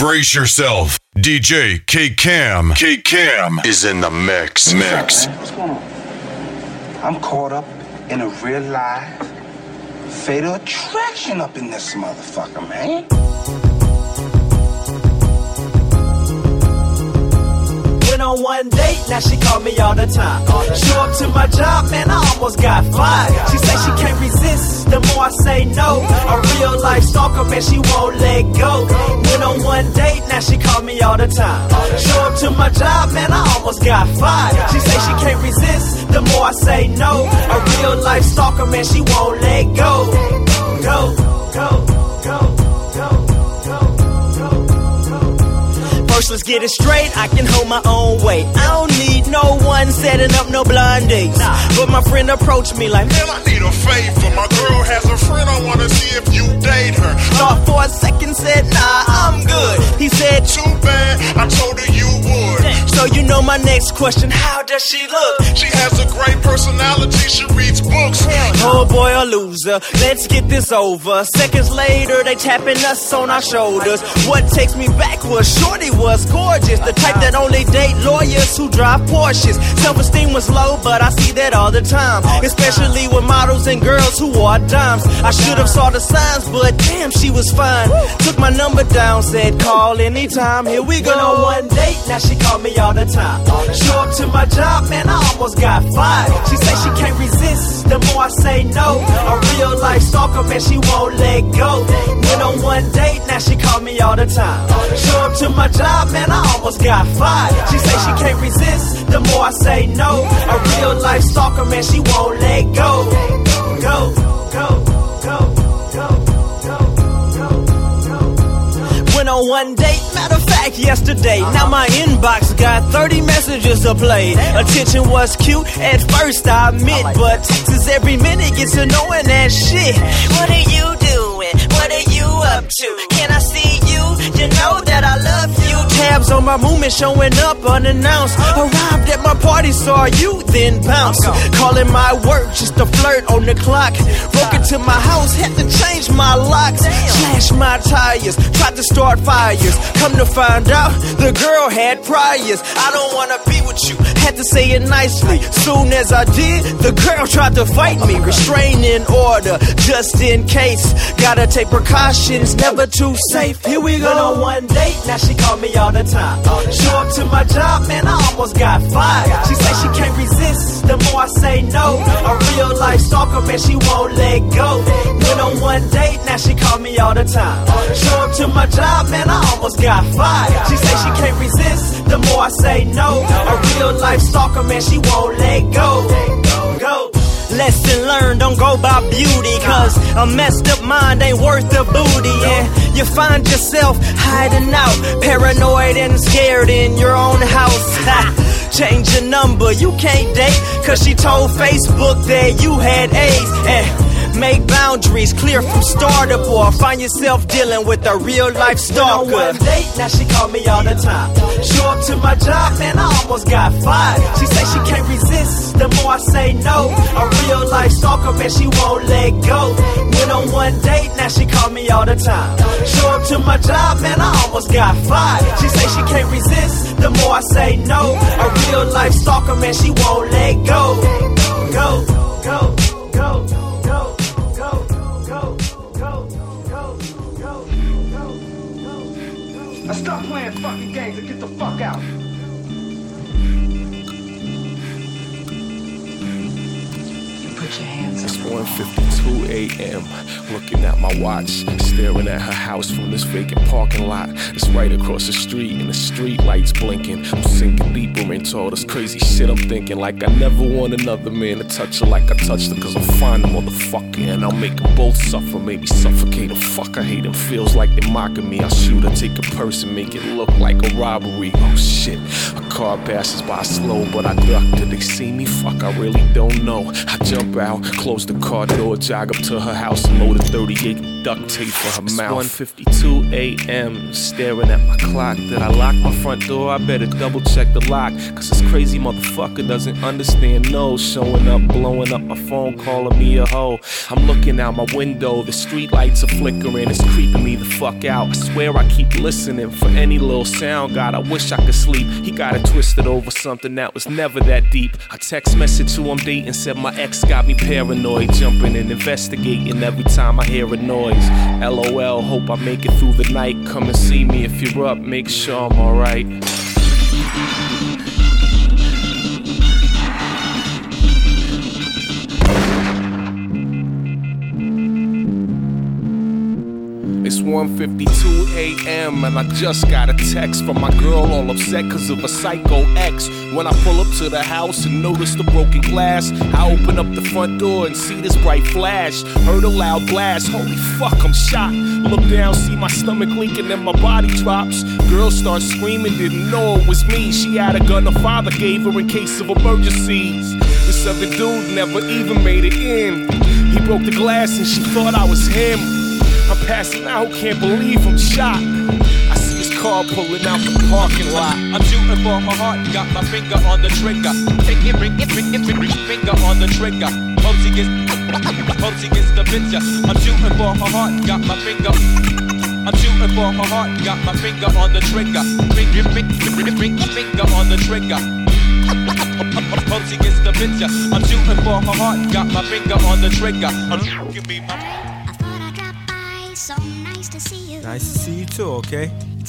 Brace yourself. DJ K-Cam. K-Cam is in the mix. What's going on? I'm caught up in a real life fatal attraction up in this motherfucker, man. Went on one date, now she call me all the time. Show up to my job, man, I almost got fired. She say she can't resist, the more I say no. A real life stalker, man, she won't let go. Went on one date, now she call me all the time. Show up to my job, man, I almost got fired. She say she can't resist, the more I say no. A real life stalker, man, she won't let go. Go, go, go. First, let's get it straight, I can hold my own weight. I don't need no one setting up no blind dates. But my friend approached me like, man, I need a favor. My girl has a friend, I wanna see if you date her. Thought for a second, said, nah, I'm good. He said, too bad, I told her you would. So you know my next question, how does she look? She has a great personality, she reads books. Oh boy, a loser, let's get this over. Seconds later, they tapping us on our shoulders. What takes me back was shorty was gorgeous, the type that only date lawyers who drive Porsches. Self-esteem was low, but I see that all the time, especially with models and girls who wore dimes. I should have saw the signs, but damn, she was fine. Took my number down, said call anytime. Here we go. Went on one date, now she call me all the time. Show up to my job, man, I almost got fired. She say she can't resist, the more I say no. A real life stalker, man, she won't let go. Went on one date, now she call me all the time. Show up to my job, man, I almost got fired. She say she can't resist, the more I say no. A real life stalker, man, she won't let go. Go, go, go, go, go, go, go. Went on one date, matter of fact, yesterday. Now my inbox got 30 messages to play. Attention was cute at first, I admit, but texts every minute gets to knowing that shit. What are you doing? What are you up to? Can I see you? You know that I love you. Tabs on my movement showing up unannounced. Arrived at my party, saw you, then bounced. Calling my work just to flirt on the clock. Broke into my house, had to change my locks. Slashed my tires, tried to start fires. Come to find out, the girl had priors. I don't wanna be with you, had to say it nicely. Soon as I did, the girl tried to fight me. Restraining order, just in case. Gotta take precautions, never too safe. Here we go. Went on one date, now she call me all the time. Show up to my job, man, I almost got fired. She say she can't resist, the more I say no. A real life stalker, man, she won't let go. Went on one date, now she call me all the time. Show up to my job, man, I almost got fired. She say she can't resist, the more I say no. A real life stalker, man, she won't let go. Go. Lesson learned, don't go by beauty, cause a messed up mind ain't worth the booty. And you find yourself hiding out, paranoid and scared in your own house. Change your number, you can't date, cause she told Facebook that you had AIDS. And make boundaries clear from startup, or find yourself dealing with a real life stalker. Went on one date, now she call me all the time. Show up to my job, man, I almost got fired. She say she can't resist, the more I say no. A real life stalker, man, she won't let go. Went on one date, now she call me all the time. Show up to my job, man, I almost got fired. She say she can't resist, the more I say no. A real life stalker, man, she won't let go. Go, go, go, go. Now stop playing fucking games and get the fuck out. Put your hands up. It's 1:52 a.m. Looking at my watch, staring at her house from this vacant parking lot. It's right across the street and the street lights blinking. I'm sinking deeper into all this crazy shit I'm thinking. Like I never want another man to touch her like I touched her, cause I'll find a motherfucker and I'll make them both suffer. Maybe suffocate them. Fuck, I hate them. Feels like they're mocking me. I'll shoot her, take a purse and make it look like a robbery. Oh shit, a car passes by slow, but I duck. Did they see me? Fuck, I really don't know. I jump out, close the car door, jog up to her house and load a 38 duct tape for her mouth. 1:52 a.m. Staring at my clock. Did I lock my front door? I better double check the lock. Cause this crazy motherfucker doesn't understand no. Showing up, blowing up my phone, calling me a hoe. I'm looking out my window, the street lights are flickering. It's creeping me the fuck out. I swear I keep listening for any little sound. God, I wish I could sleep. He got it twisted over something that was never that deep. I text message who I'm dating, said my ex got me paranoid. Jumping and investigating every time I hear a noise. LOL, hope I make it through the night. Come and see me if you're up, make sure I'm alright. It's 1:52 a.m. and I just got a text from my girl all upset cause of a psycho ex. When I pull up to the house and notice the broken glass, I open up the front door and see this bright flash. Heard a loud blast, holy fuck, I'm shocked. Look down, see my stomach leaking and my body drops. Girl starts screaming, didn't know it was me. She had a gun her father gave her in case of emergencies. This other dude never even made it in. He broke the glass and she thought I was him. I'm passing out, can't believe I'm shot. I see his car pulling out the parking lot. I'm shooting for her heart, got my finger on the trigger. Finger on the trigger. Posey gets the picture. I'm shooting for her heart, got my finger. I'm shooting for her heart, got my finger on the trigger. Finger on the trigger. Posey gets the picture. I'm shooting for her heart, got my finger on the trigger. Give me my. So nice to see you. Nice to see you too, okay?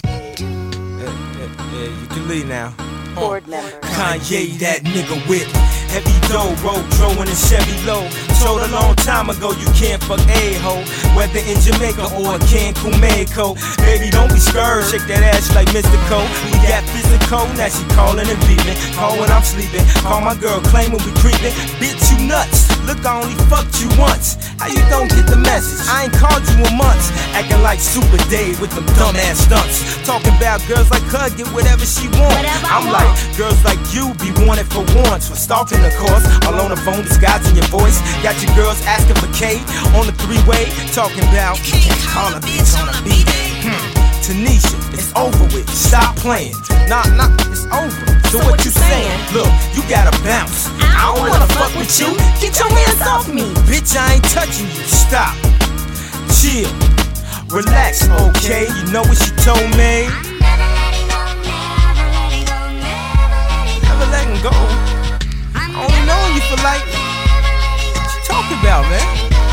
You can leave now. Board member. Kanye, that nigga whip. Heavy dough, road throwing a Chevy low. Told a long time ago you can't fuck a-ho, whether in Jamaica or Cancun, Mexico. Baby, don't be scared, shake that ass like Mr. Cole. We got physical, now she calling and beeping. Call when I'm sleeping, call my girl claiming we creeping. Bitch, you nuts, look I only fucked you once. How you don't get the message? I ain't called you in months. Acting like Super Dave with them dumbass stunts. Talking about girls like her, get whatever she want. I'm like, girls like you be wanted for once. For stalking of course, all on the phone disguising your voice. Got your girls asking for K on the three-way. Talking about, you can't call a bitch on a B-day. Tanisha, it's over with, stop playing. Nah, it's over. So what you saying? Look, you gotta bounce. I don't wanna fuck with you. Get your hands off me. Bitch, I ain't touching you. Stop. Chill. Relax, okay? You know what she told me? Never letting go. I only know you for like. What you talking about, man?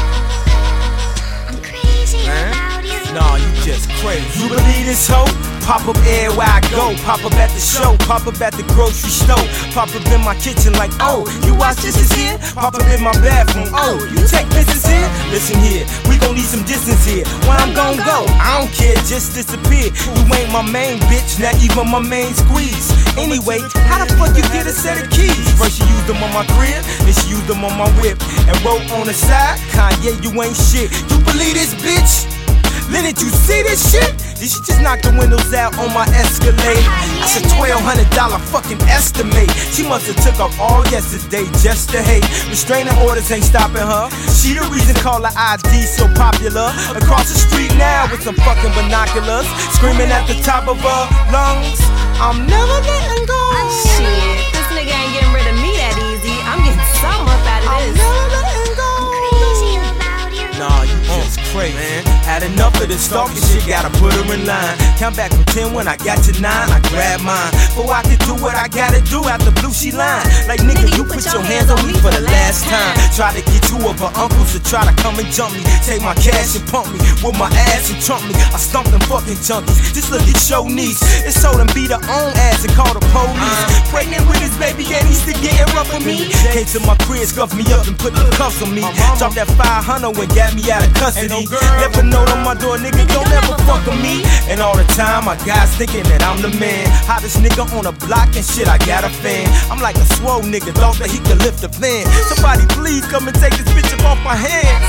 Nah, you just crazy. You believe this hoe? Pop up everywhere I go. Pop up at the show. Pop up at the grocery store. Pop up in my kitchen like, oh, you watch this is here? Pop up in my bathroom. Oh, you take pictures here? Listen here, we gon' need some distance here. When I'm gon' go, I don't care, just disappear. You ain't my main bitch, not even my main squeeze. Anyway, how the fuck you get a set of keys? First you used them on my crib, then she used them on my whip. And wrote on the side, Kanye, you ain't shit. You believe this, bitch? Lenny, you see this shit? Did she just knock the windows out on my Escalade? That's a $1,200 fucking estimate. She must've took off all yesterday just to hate. Restraining orders ain't stopping her. She the reason call her ID so popular. Across the street now with some fucking binoculars, screaming at the top of her lungs, I'm never letting go. Shit, this nigga ain't getting rid of me that easy. I'm getting something up out of this. I'm never letting go. Crazy about you. Nah, you just crazy, man. Had enough of this stalking shit, gotta put her in line. Count back from 10 when I got to 9, I grab mine. Before I could do what I gotta do out the blue, she line. Like nigga, you put your hands on me for the last time. Try to get two of her uncles to try to come and jump me. Take my cash and pump me with my ass and trump me. I stumped them fucking junkies. Just look at your niece. It's so them beat her own ass and call the police. Pregnant with his baby and he's still getting rough with me. Came to my crib, scuffed me up and put the cuffs on me. Dropped that 500 and got me out of custody. Never note on my door, nigga, don't ever fuck with me. And all the time, my guys thinking that I'm the man. Hottest nigga on the block and shit, I got a fan. I'm like a swole nigga, thought that he could lift a fan. Somebody please come and take this bitch up off my hands.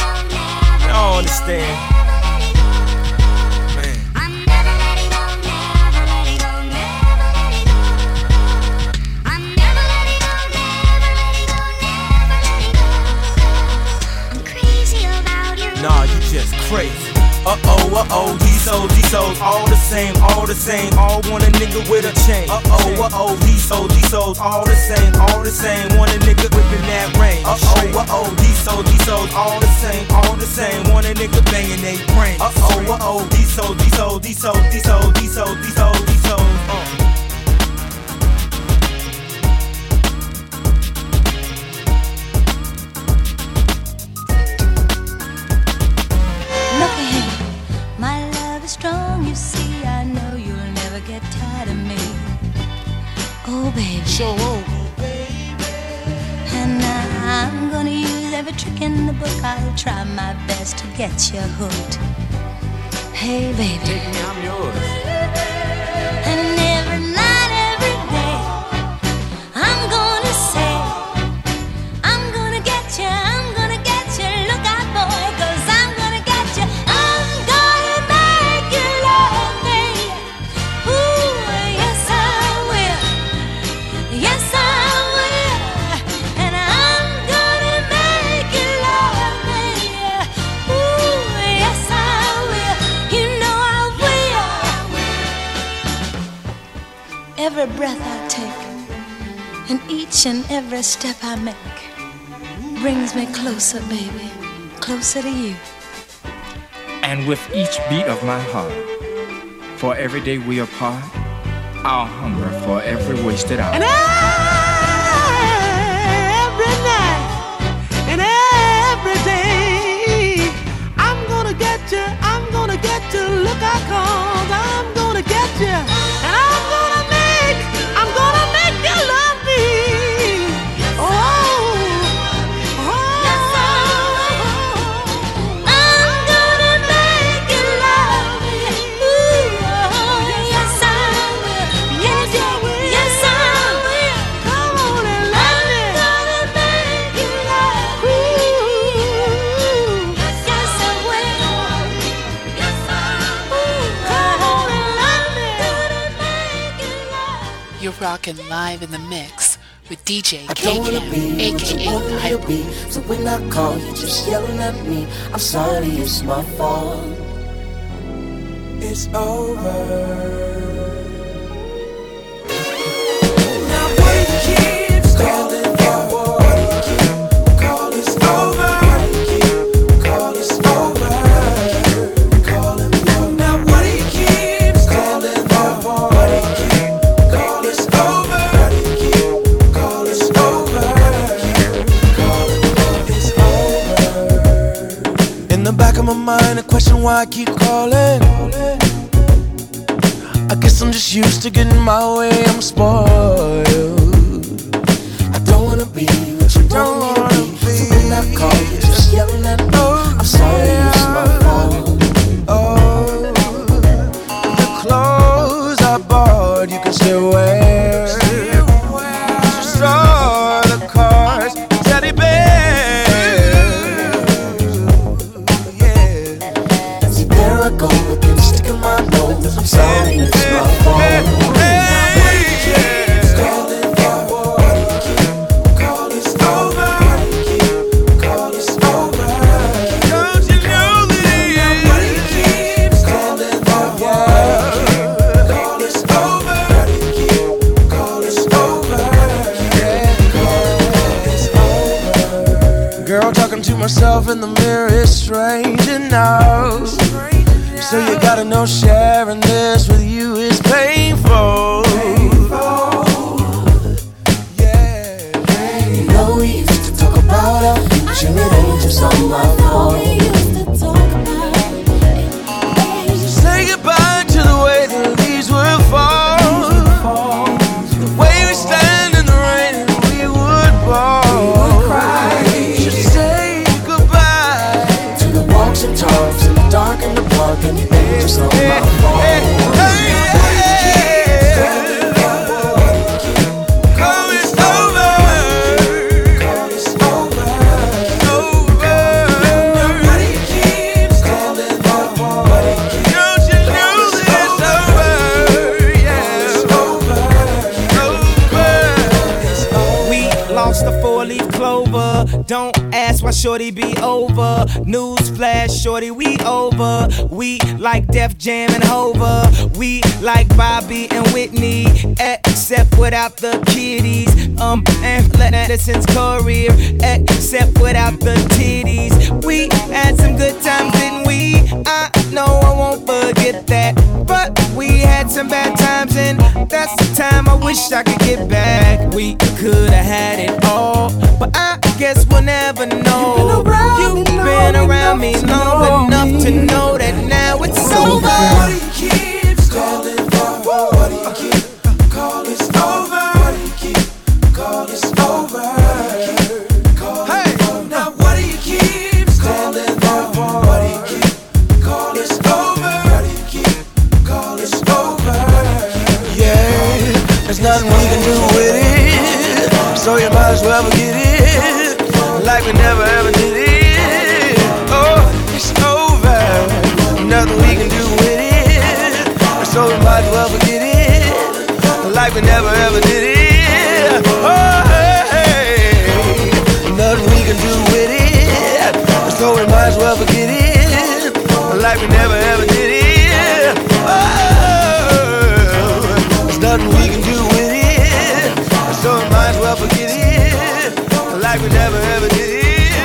I don't understand. Nah, you just crazy. hoes, all the same, all the same. All want a nigga with a chain. These hoes, all the same, all the same. Want a nigga whipping that range. These hoes, all the same, all the same. Want a nigga banging they brain. These hoes. Strong, you see, I know you'll never get tired of me. Oh, baby. So, And I'm gonna use every trick in the book. I'll try my best to get you hooked. Hey, baby. Take me, I'm yours. And every night, every day, I'm gonna say, I'm gonna get you, I'm gonna get you. Look out, boy, 'cause I'm gonna get you. I'm gonna make you love me. Ooh, yes I will. Yes I will. And I'm gonna make you love me. Ooh, yes I will. You know I will. Every breath I take and each and every step I make brings me closer, baby, closer to you. And with each beat of my heart, for every day we apart, I'll hunger for every wasted hour. And every night and every day, I'm gonna get you, I'm gonna get you. Look out, 'cause I'm gonna get you. And I'm gonna make you love me. Rockin' live in the mix with DJ K-Cam, aka The Hype. So when I call, you just yelling at me. I'm sorry, it's my fault. It's over. My mind, a question why I keep calling. I guess I'm just used to getting my way, I'm spoiled. I don't wanna be what you don't wanna be. So when I call, you just yelling at me. I'm sorry, it's my fault. Oh, the clothes I bought, you can still wear. Just all the cars, teddy bears. I go again, sticking my nose. I'm sorry, it's my fault. Girl, talking to myself in the mirror is strange enough. So you gotta know sharing this with you is painful. Yeah. You know we used to talk about our future, it ain't just on my fault. Say goodbye to the way the leaves will fall, the way we stand in the rain and we would ball. Just say goodbye to the walks and talks in the dark and the park, and it ain't just on my fault. It's over. Don't ask why shorty be over. Newsflash, shorty, we over. We like Def Jam and Hova. We like Bobby and Whitney, except without the kiddies. And Madison's career, except without the titties. We had some good times, didn't we? I know I won't forget that. But we had some bad times, and that's the time I wish I could get back. We could've had it all, but I guess we'll never know. You've been around me long enough to know that now it's over. What do you keep calling for? What do you keep calling? It's over. What do you keep calling? It's over. Hey, now what do you keep calling for? What do you keep calling? It's over. What do you keep calling? It's over. Yeah, there's nothing we can do with it, so you might as well forget it, like we never ever did it. Oh, it's over. Nothing we can do with it, so we might as well forget it, like we never ever did it. Oh, hey, nothing we can do with it, so we might as well forget it, like we never ever did it. Oh, there's nothing we can do with it, so we might as well forget it, like we never ever did it.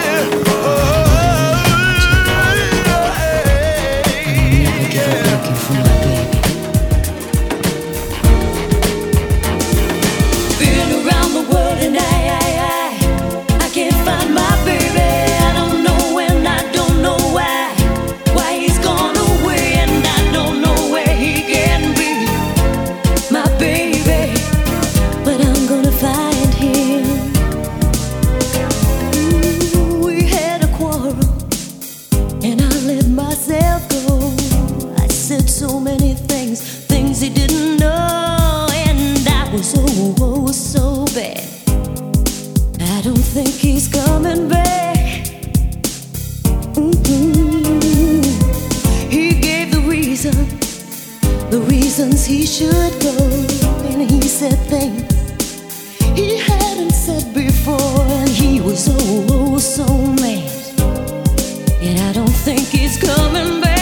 Been around the world and I can't find my baby. I don't know and I don't know why he's gone away, and I don't know where he can be, my baby. But I'm gonna find him. Ooh, we had a quarrel and I let myself go. I said so many things he didn't know, and I was so bad. I don't think he's coming back. He gave the reasons he should go, and he said things he hadn't said before, and he was so mad. And I don't think he's coming back.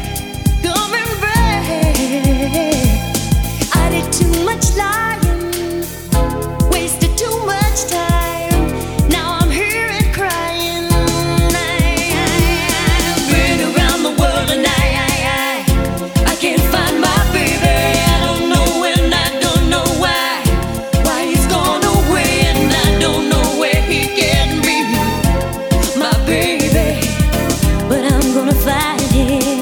I did too much lying, wasted too much time. Now I'm here and crying. I've been around the world and I can't find my baby. I don't know and I don't know why he's gone away, and I don't know where he can be, my baby. But I'm gonna find him.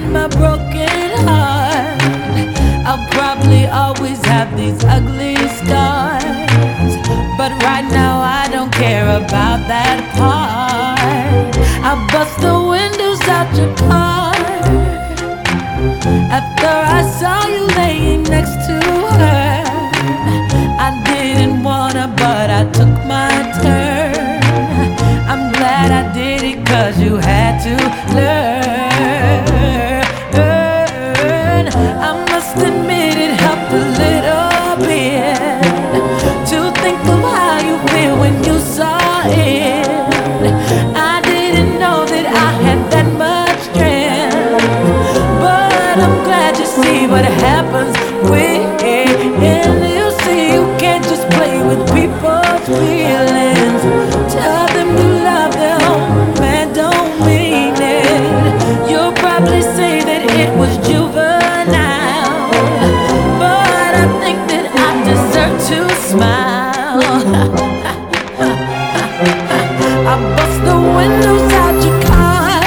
my broken heart. I'll probably always have these ugly scars, but right now I don't care about that part. I'll bust the windows out your car after I saw you laying next to her. I didn't wanna, but I took my turn. I'm glad I did it, 'cause you had to learn. I must admit it helped a little bit to think of how you feel when you saw it. I didn't know that I had that much strength, but I'm glad you see what happens when you see you can't just play with people's feelings. Tell them you love them, man, don't mean it. You'll probably say that it was juvenile, but I think that I deserve to smile. I bust the windows out your car.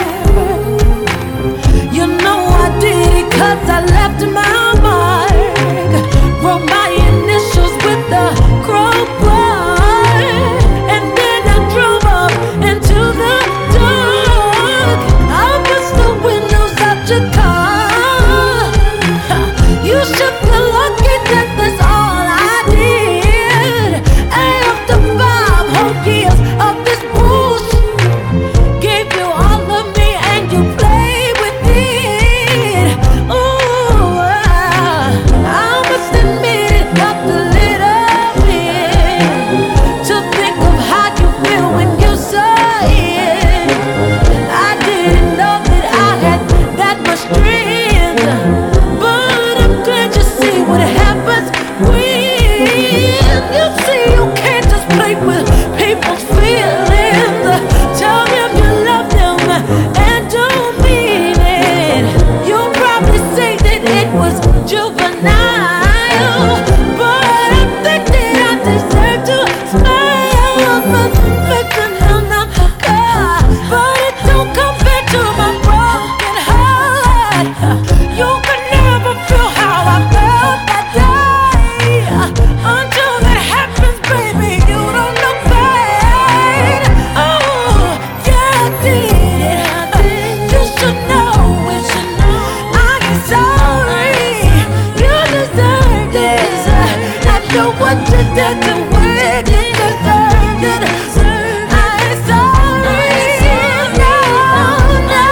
You know I did it 'cause I left my mark. Wrote my initials with the crowbar, and then I drove up into the dark. I bust the windows out your car. You should feel lucky that that's all I did. After 5 whole years of this bullshit, gave you all of me and you played with it. Ooh, I must admit it helped a little bit to think of how you feel when you saw it. I didn't know that I had that much strength, but I'm glad you see what happens when you see you can't just play with people's feelings. Tell them you love them and don't mean it. You'll probably say that it was juvenile, but I think that I deserve to smile. Listen, I'm not God, but it don't come back to my broken heart. You can never feel how I felt that day. Until that happens, baby, you don't know pain. Oh, yeah, I did. You should know it. I am sorry. You deserve this. After what you did to me, you deserved it. I am sorry. No, no.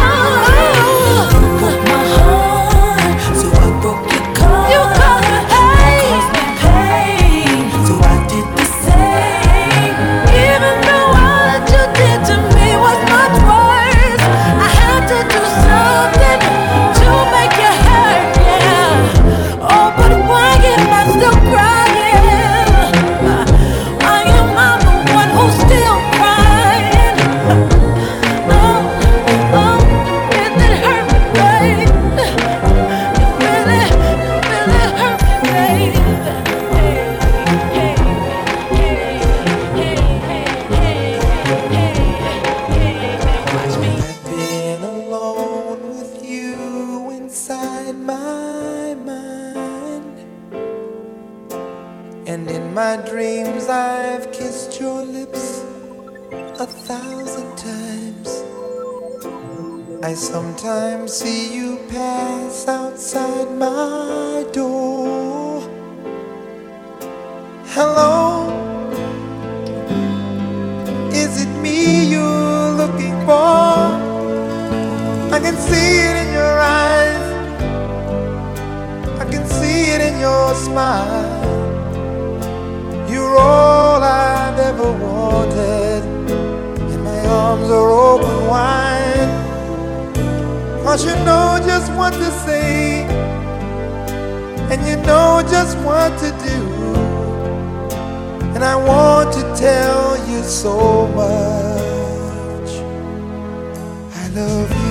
Broke my heart, so I broke your car. You caused me pain, so I did the same. Even though all that you did to me was much worse, I had to do something to make you hurt, yeah. Oh, but why am I still crying? Why am I the one who's still crying? Oh, oh, it hurt me, babe. It really hurt me, I've been alone with you inside my mind, and in my dreams I've kissed your lips 1,000 times. I sometimes see you pass outside my door. Hello, is it me you're looking for? I can see it in your eyes, I can see it in your smile. You're all I've ever wanted, and my arms are open wide. 'Cause you know just what to say, and you know just what to do. And I want to tell you so much I love you.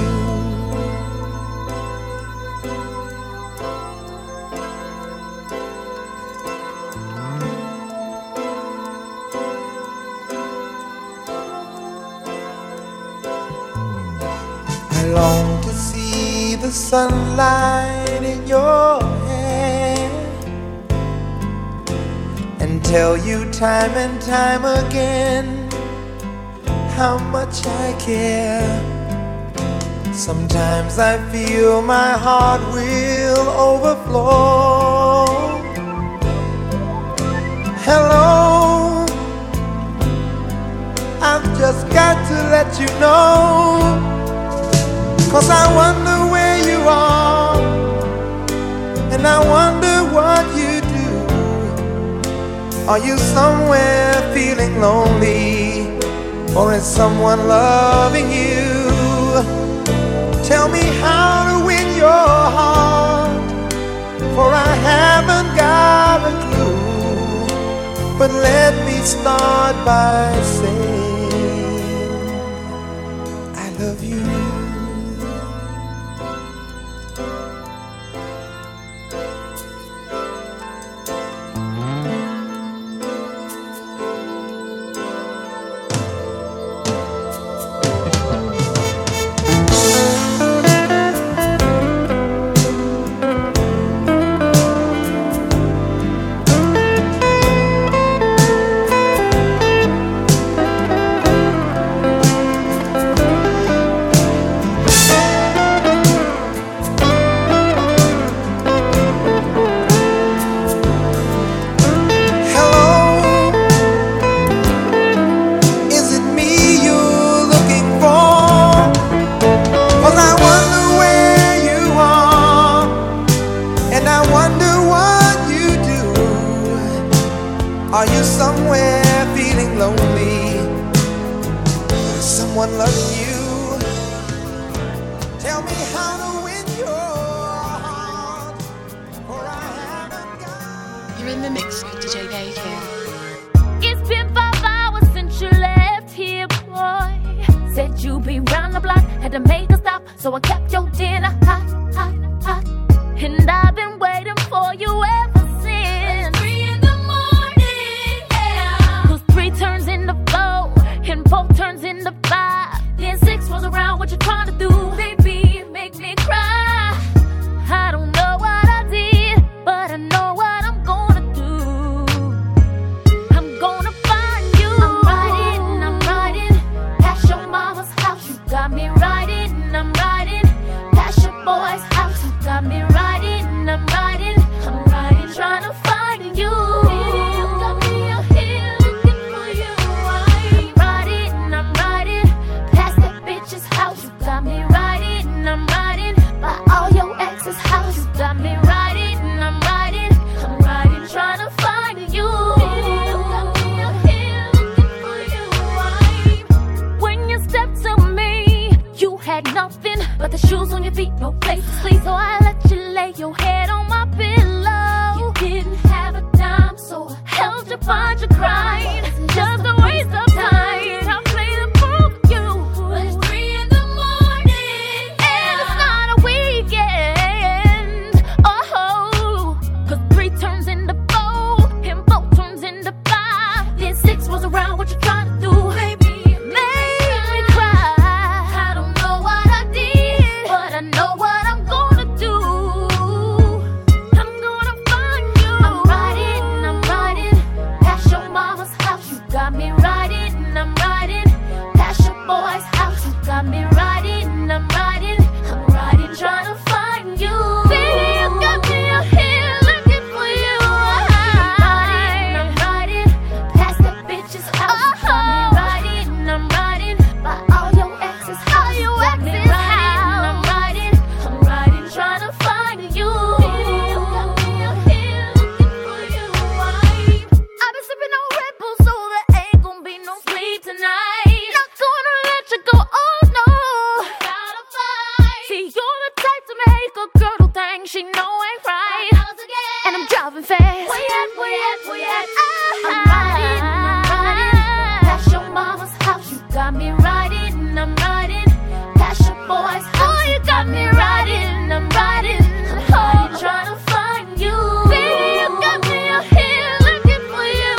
I long to see the sunlight in your hair and tell you time and time again how much I care. Sometimes I feel my heart will overflow. Hello, I've just got to let you know, 'cause I wonder where you are, and I wonder what you do. Are you somewhere feeling lonely, or is someone loving you? Tell me how to win your heart, for I haven't got a clue. But let me start by saying I love you. Are you somewhere feeling lonely? Is someone loving you? Tell me how to win your heart, for I haven't got. You're in the mix with DJ K. It's been 5 hours since you left here, boy. Said you'd be round the block, had to make a stop, so I kept your dinner hot, hot, hot. And I've been waiting for you ever since. 3 in the morning, yeah. 'Cause 3 turns into 4, and 4 turns into 5. Then 6 rolls around, what you trying to do? Baby, make me cry. I don't know what I did, but I know what I'm gonna do. I'm gonna find you. I'm riding past your mama's house. You got me riding, I'm riding past your boy's house. You got me riding, I'm riding trying to find you. You got me out here looking for you. I'm riding past that bitch's house. You got me riding, I'm riding by all your ex's house. You got me riding, I'm riding trying to find you. You got me out here looking for you. When you stepped to me, you had nothing but the shoes on your feet, no place to sleep. So I let you lay your head on my pillow. You didn't have a dime, so I held you, find you crying. Just a waste of time. I played the fool for you. But it's 3 in the morning, and it's not a weekend. Oh, 'cause 3 turns into 4, and 4 turns into 5. Then 6 rolls around, what you trying to do? Baby, make me cry. I don't know what I did, but I know what I'm gonna do. I'm gonna find you. I'm riding past your mama's house. You got me riding, I'm riding past your boy's house. You got me riding, I'm riding trying to find you. Baby, you got me out here looking for you. I'm riding past that bitch's house. You got me riding, I'm riding by all your ex's house. You got me riding, I'm riding trying to find you. Baby, you got me out here looking for you. I've been sipping on Red Bull, so there ain't gonna be no sleep tonight. Not gonna let you go, oh no. Gotta fight. See, you're the type to make a girl do things she know ain't right. And I'm driving fast. Where at? I'm riding past your mama's house. You got me riding, I'm riding past your boy's house. Oh, you got me riding, I'm riding trying to find you. Baby, you got me out here looking for you.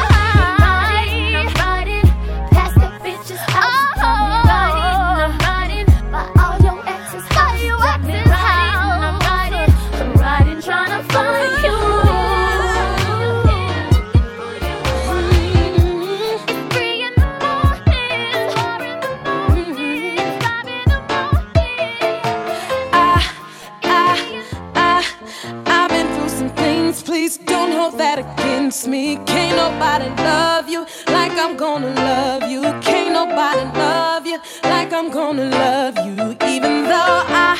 I'm riding past that bitch's house. You got me riding, I'm riding by all your ex's house. You got me riding. please don't hold that against me. Can't nobody love you like I'm gonna love you. Can't nobody love you like I'm gonna love you. Even though I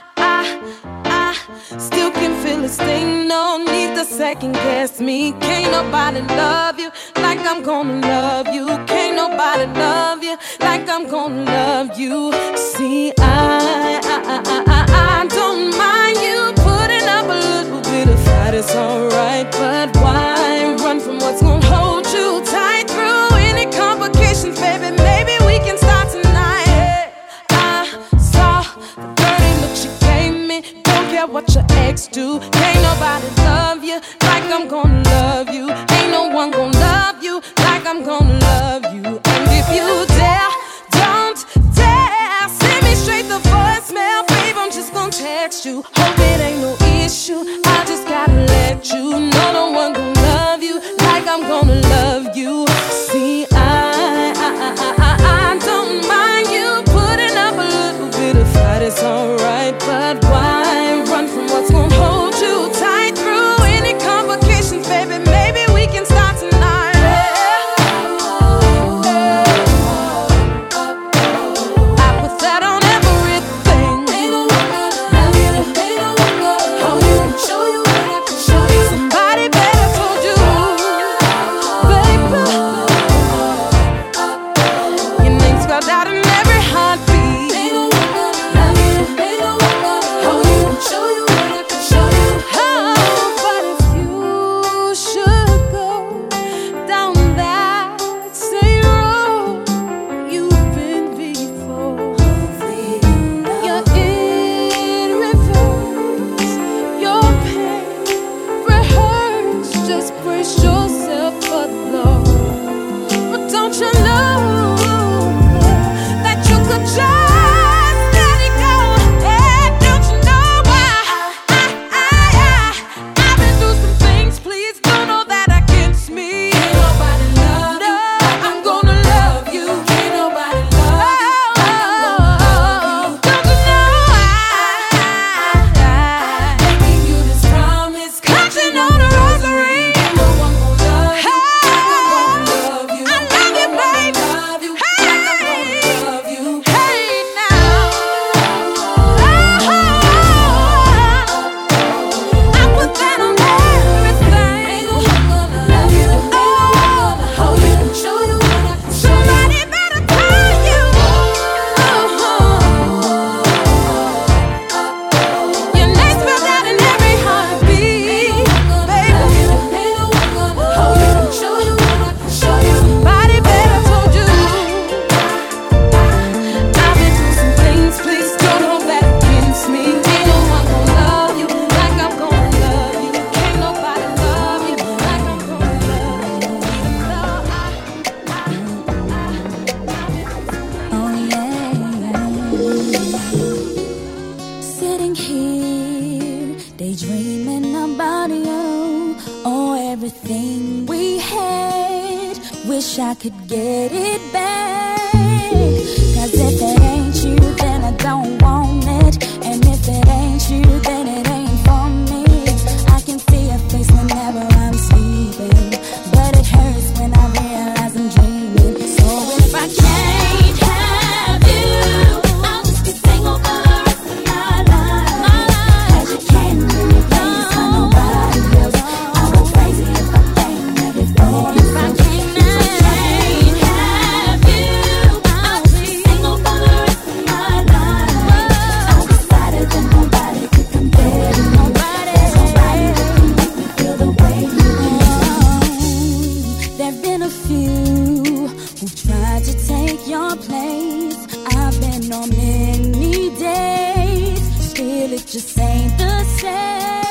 still can feel this thing. No need to second guess me. Can't nobody love you like I'm gonna love you. Can't nobody love you like I'm gonna love you. See, I don't mind you putting up a little bit of fight. It's alright, but why run from what's gonna hold you tight through any complications, baby? Maybe we can start tonight. I saw the dirty look she gave me. Don't care what your ex do. Ain't nobody love you like I'm gonna love you. Ain't no one gonna love you like I'm gonna love you. And if you dare, don't dare send me straight the voicemail, babe. I'm just gonna text you. Hope it ain't no issue. I just gotta let you know no one gonna love you like I'm gonna love you. See, I don't mind you putting up a little bit of fight. It's alright, but why run from what's gonna hold you tight through any complications, baby? Maybe we can start tonight. I put that on everything. Show you what I can show you. Somebody better told you, baby. Your name spelled out in every heartbeat. Show you what I can show you. Oh, but if you should go down that same road you've been before, you're in reverse. Your pain rehearse. Just brace yourself for the blow. But don't you know that you could just let it go? Yeah, don't you know why? I've been through some things. Please don't hold that against me. Can't nobody love you. I'm gonna love you. Can't nobody love you. Don't you know I'm making you this promise, clutching on a rosary. Ain't no one gonna love you. I love you, baby. Hey, now. I put that on everything. Show you what I can show you. Somebody better tell you. Your name spelled out in every heartbeat, baby. Show you what I can show you. Somebody better told you. I've been through some things. Please don't hold that against me. Ain't no one gonna love you like I'm gonna love you. Can't nobody love you like I'm gonna love you. Sitting here, daydreaming about you. Oh, everything we had. Wish I could get it back. 'Cause if it ain't you, then I don't want it. And if it ain't you, then it ain't for me. I can see your face whenever I'm sleeping, but it hurts when I realize I'm dreaming. So if I can't have you, I'll just be single for the rest of my life. 'Cause you can't replace for nobody else. I go crazy if I can't have you for you. If I can't have you, I'll be single for the rest of my life. I'm decided that nobody could compare to nobody. There's nobody that can make me feel the way you do. There've been a few who tried to take your place. I've been on many days, still it just ain't the same.